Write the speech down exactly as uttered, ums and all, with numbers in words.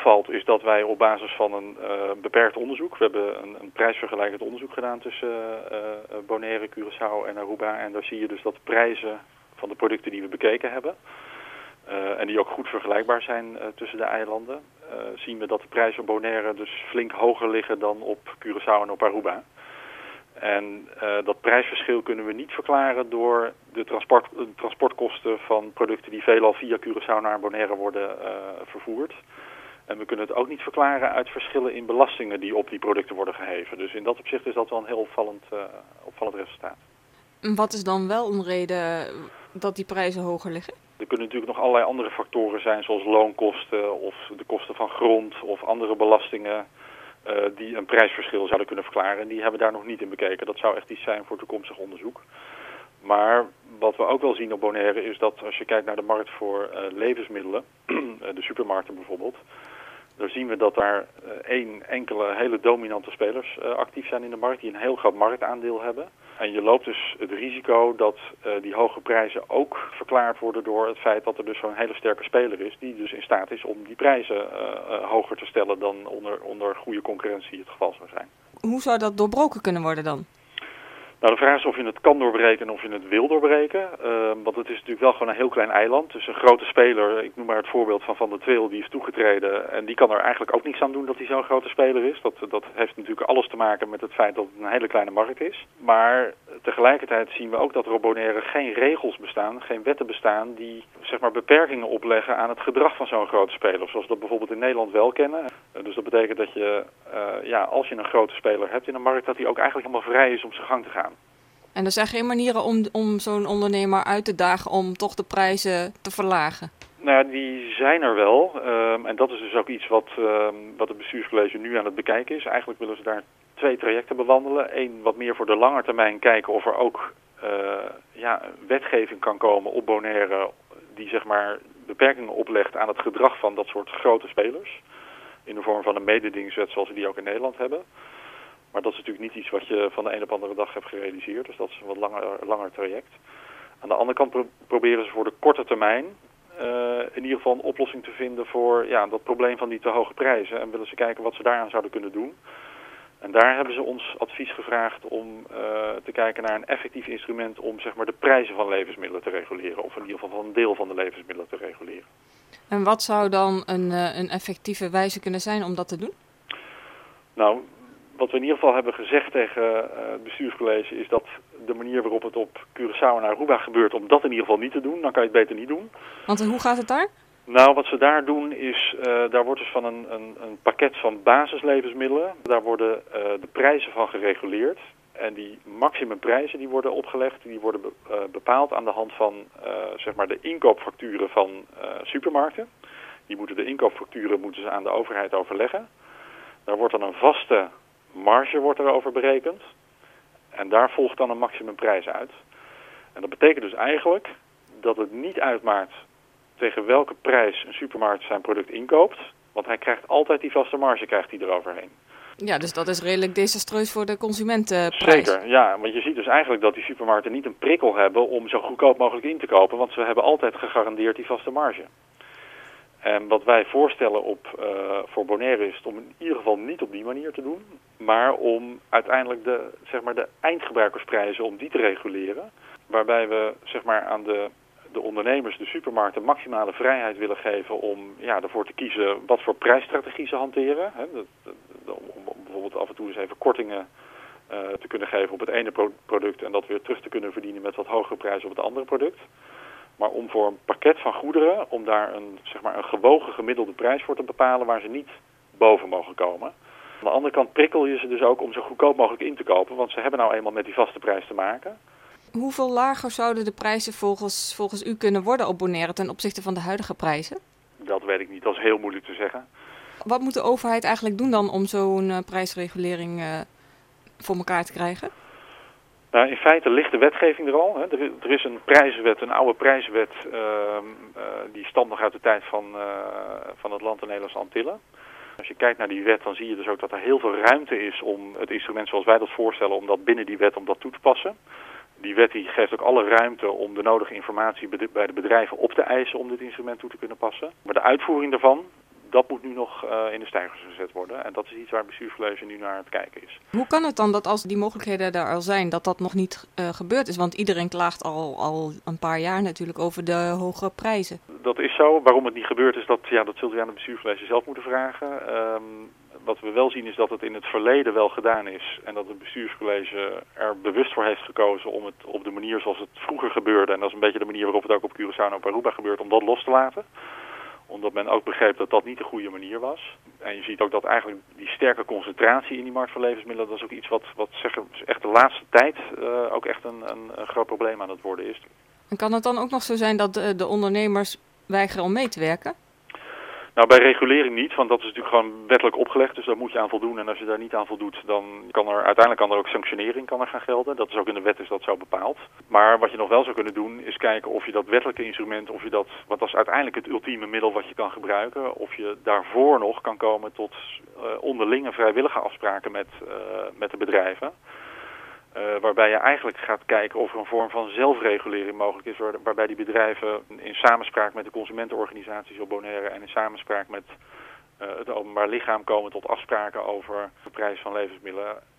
opvalt is dat wij op basis van een uh, beperkt onderzoek, we hebben een, een prijsvergelijkend onderzoek gedaan tussen uh, uh, Bonaire, Curaçao en Aruba. En daar zie je dus dat de prijzen van de producten die we bekeken hebben, uh, en die ook goed vergelijkbaar zijn uh, tussen de eilanden, uh, zien we dat de prijzen op Bonaire dus flink hoger liggen dan op Curaçao en op Aruba. En uh, dat prijsverschil kunnen we niet verklaren door de, transport, de transportkosten van producten die veelal via Curaçao naar Bonaire worden uh, vervoerd. En we kunnen het ook niet verklaren uit verschillen in belastingen die op die producten worden geheven. Dus in dat opzicht is dat wel een heel opvallend, uh, opvallend resultaat. Wat is dan wel een reden dat die prijzen hoger liggen? Er kunnen natuurlijk nog allerlei andere factoren zijn, zoals loonkosten of de kosten van grond of andere belastingen uh, die een prijsverschil zouden kunnen verklaren. En die hebben we daar nog niet in bekeken. Dat zou echt iets zijn voor toekomstig onderzoek. Maar wat we ook wel zien op Bonaire is dat als je kijkt naar de markt voor uh, levensmiddelen, de supermarkten bijvoorbeeld, dan zien we dat daar uh, één enkele hele dominante spelers uh, actief zijn in de markt die een heel groot marktaandeel hebben. En je loopt dus het risico dat uh, die hoge prijzen ook verklaard worden door het feit dat er dus zo'n hele sterke speler is die dus in staat is om die prijzen uh, uh, hoger te stellen dan onder, onder goede concurrentie het geval zou zijn. Hoe zou dat doorbroken kunnen worden dan? Nou, de vraag is of je het kan doorbreken en of je het wil doorbreken. Uh, want het is natuurlijk wel gewoon een heel klein eiland. Dus een grote speler, ik noem maar het voorbeeld van Van der Tweel, die is toegetreden. En die kan er eigenlijk ook niks aan doen dat hij zo'n grote speler is. Dat, dat heeft natuurlijk alles te maken met het feit dat het een hele kleine markt is. Maar tegelijkertijd zien we ook dat er op Bonaire geen regels bestaan, geen wetten bestaan die zeg maar beperkingen opleggen aan het gedrag van zo'n grote speler. Zoals we dat bijvoorbeeld in Nederland wel kennen. Uh, dus dat betekent dat je, uh, ja, als je een grote speler hebt in een markt, dat hij ook eigenlijk helemaal vrij is om zijn gang te gaan. En er zijn geen manieren om, om zo'n ondernemer uit te dagen om toch de prijzen te verlagen? Nou, die zijn er wel. Um, en dat is dus ook iets wat, um, wat het bestuurscollege nu aan het bekijken is. Eigenlijk willen ze daar twee trajecten bewandelen. Eén wat meer voor de lange termijn kijken of er ook uh, ja, wetgeving kan komen op Bonaire die zeg maar beperkingen oplegt aan het gedrag van dat soort grote spelers. In de vorm van een mededingingswet zoals we die ook in Nederland hebben. Maar dat is natuurlijk niet iets wat je van de een op de andere dag hebt gerealiseerd. Dus dat is een wat langer, langer traject. Aan de andere kant pro- proberen ze voor de korte termijn uh, in ieder geval een oplossing te vinden voor ja, dat probleem van die te hoge prijzen. En willen ze kijken wat ze daaraan zouden kunnen doen. En daar hebben ze ons advies gevraagd om uh, te kijken naar een effectief instrument om zeg maar, de prijzen van levensmiddelen te reguleren. Of in ieder geval van een deel van de levensmiddelen te reguleren. En wat zou dan een, uh, een effectieve wijze kunnen zijn om dat te doen? Nou, wat we in ieder geval hebben gezegd tegen uh, het bestuurscollege is dat de manier waarop het op Curaçao en Aruba gebeurt, om dat in ieder geval niet te doen, dan kan je het beter niet doen. Want hoe gaat het daar? Nou, wat ze daar doen is, uh, daar wordt dus van een, een, een pakket van basislevensmiddelen, daar worden uh, de prijzen van gereguleerd. En die maximumprijzen die worden opgelegd, die worden be, uh, bepaald aan de hand van uh, zeg maar de inkoopfacturen van uh, supermarkten. Die moeten de inkoopfacturen moeten ze aan de overheid overleggen. Daar wordt dan een vaste marge wordt erover berekend. En daar volgt dan een maximumprijs uit. En dat betekent dus eigenlijk dat het niet uitmaakt tegen welke prijs een supermarkt zijn product inkoopt. Want hij krijgt altijd die vaste marge krijgt hij eroverheen. Ja, dus dat is redelijk desastreus voor de consumentenprijs. Zeker, ja. Want je ziet dus eigenlijk dat die supermarkten niet een prikkel hebben om zo goedkoop mogelijk in te kopen. Want ze hebben altijd gegarandeerd die vaste marge. En wat wij voorstellen op, uh, voor Bonaire is om in ieder geval niet op die manier te doen. Maar om uiteindelijk de, zeg maar de eindgebruikersprijzen om die te reguleren. Waarbij we zeg maar, aan de, de ondernemers, de supermarkten, maximale vrijheid willen geven om ja, ervoor te kiezen wat voor prijsstrategie ze hanteren. He, de, de, de, om bijvoorbeeld af en toe eens even kortingen uh, te kunnen geven op het ene pro- product. En dat weer terug te kunnen verdienen met wat hogere prijzen op het andere product. Maar om voor een pakket van goederen, om daar een, zeg maar een gewogen gemiddelde prijs voor te bepalen waar ze niet boven mogen komen. Aan de andere kant prikkel je ze dus ook om zo goedkoop mogelijk in te kopen, want ze hebben nou eenmaal met die vaste prijs te maken. Hoeveel lager zouden de prijzen volgens, volgens u kunnen worden op Bonaire ten opzichte van de huidige prijzen? Dat weet ik niet, dat is heel moeilijk te zeggen. Wat moet de overheid eigenlijk doen dan om zo'n uh, prijsregulering uh, voor elkaar te krijgen? Nou, in feite ligt de wetgeving er al. Hè. Er, er is een prijzenwet, een oude prijzenwet, uh, uh, die stamt nog uit de tijd van, uh, van het land de Nederlandse Antillen. Als je kijkt naar die wet, dan zie je dus ook dat er heel veel ruimte is om het instrument zoals wij dat voorstellen, om dat binnen die wet om dat toe te passen. Die wet die geeft ook alle ruimte om de nodige informatie bij de bedrijven op te eisen om dit instrument toe te kunnen passen. Maar de uitvoering daarvan, dat moet nu nog uh, in de stijgers gezet worden. En dat is iets waar het bestuurscollege nu naar het kijken is. Hoe kan het dan dat als die mogelijkheden daar al zijn, dat dat nog niet uh, gebeurd is? Want iedereen klaagt al, al een paar jaar natuurlijk over de hoge prijzen. Dat is zo. Waarom het niet gebeurd is, dat, ja, dat zult u aan het bestuurscollege zelf moeten vragen. Um, wat we wel zien is dat het in het verleden wel gedaan is. En dat het bestuurscollege er bewust voor heeft gekozen om het op de manier zoals het vroeger gebeurde. En dat is een beetje de manier waarop het ook op Curaçao en op Aruba gebeurt, om dat los te laten. Omdat men ook begreep dat dat niet de goede manier was. En je ziet ook dat eigenlijk die sterke concentratie in die markt van levensmiddelen, dat is ook iets wat, wat zeggen, echt de laatste tijd uh, ook echt een, een, een groot probleem aan het worden is. En kan het dan ook nog zo zijn dat de, de ondernemers weigeren om mee te werken? Nou, bij regulering niet, want dat is natuurlijk gewoon wettelijk opgelegd, dus daar moet je aan voldoen. En als je daar niet aan voldoet, dan kan er uiteindelijk kan er ook sanctionering kan er gaan gelden. Dat is ook in de wet is dat zo bepaald. Maar wat je nog wel zou kunnen doen, is kijken of je dat wettelijke instrument, of je dat, want dat is uiteindelijk het ultieme middel wat je kan gebruiken, of je daarvoor nog kan komen tot uh, onderlinge vrijwillige afspraken met, uh, met de bedrijven. Uh, waarbij je eigenlijk gaat kijken of er een vorm van zelfregulering mogelijk is, waar, waarbij die bedrijven in samenspraak met de consumentenorganisaties op Bonaire en in samenspraak met uh, het openbaar lichaam komen tot afspraken over de prijs van levensmiddelen.